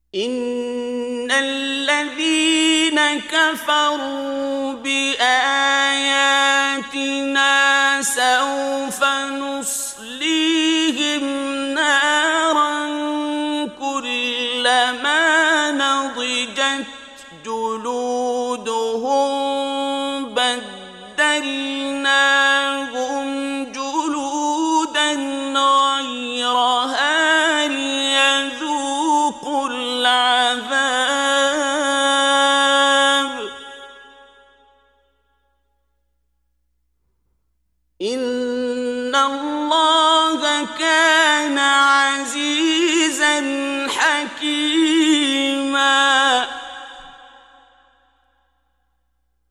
إن الذين كفروا بآياتنا سوف نصليهم نارا كلما نضجت جلودهم بدلناهم جلودا غيرها ليذوقوا العذاب إن الله كان عزيزا